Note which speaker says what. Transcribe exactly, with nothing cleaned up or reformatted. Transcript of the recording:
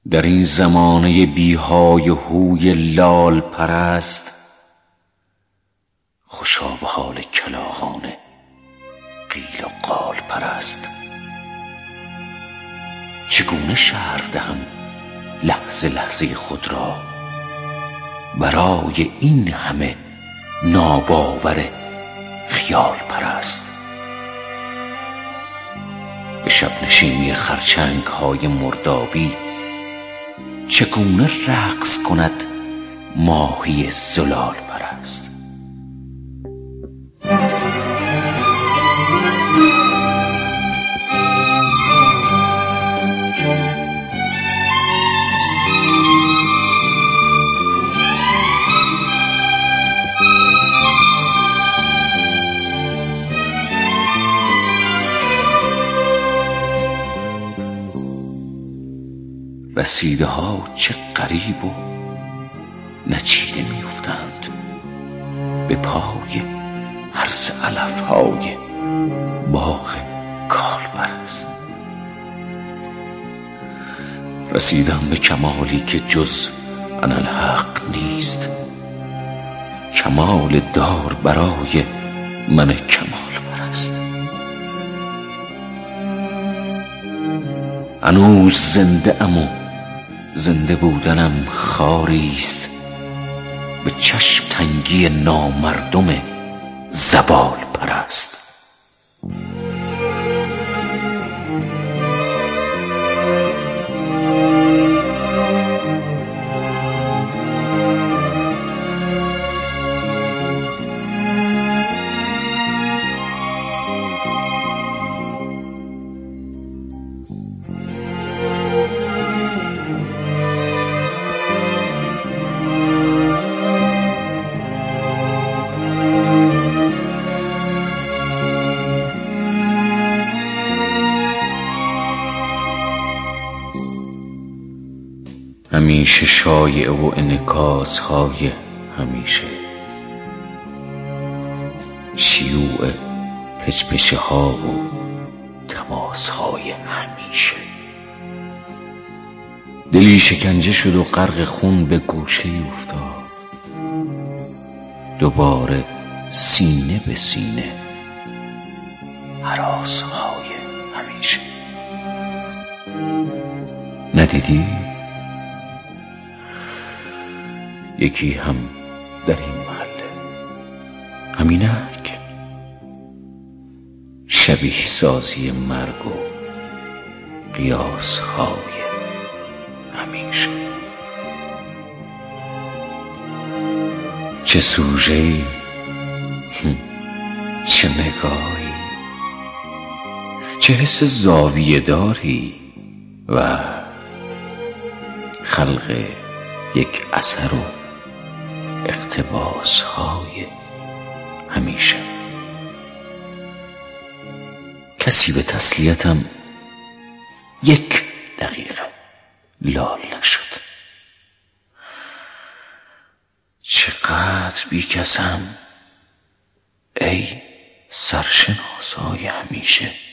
Speaker 1: در این زمانه بیهای هوی لال پرست، خوشا به حال کلاغان قیل و قال پرست. چگونه شرح دهم لحظه لحظه خود را برای این همه ناباور خیال پرست؟ به شب نشینی خرچنگ های مردابی چگونه رقص کند ماهی زلال پرست؟ رسیده ها چه غریب و نچیده می افتند به پای هرس علف های باغ کال پرست. رسیدم به کمالی که جز اناالحق نیست، کمال دار برای من کمال پرست. هنوز زنده ام و زنده بودنم خاریست به چشم تنگی نامردم زوال پرست. همیشه شایعه و انعکاس های همیشه، شیوع پچپچه ها و تماس های همیشه. دلی شکنجه شد و غرق خون به گوشه افتاد، دوباره سینه به سینه هراس های همیشه. ندیدی؟ یکی هم در این محله، همینک، شبیه سازی مرگ و قیاس های همیشه. چه سوژه‌ای، چه نگاهی، چه حس زاویه داری و خلق یک اثر و اقتباس های همیشه. کسی به تسلیتم یک دقیقه لال نشد. چقدر بیکسم ای سرشناسای همیشه.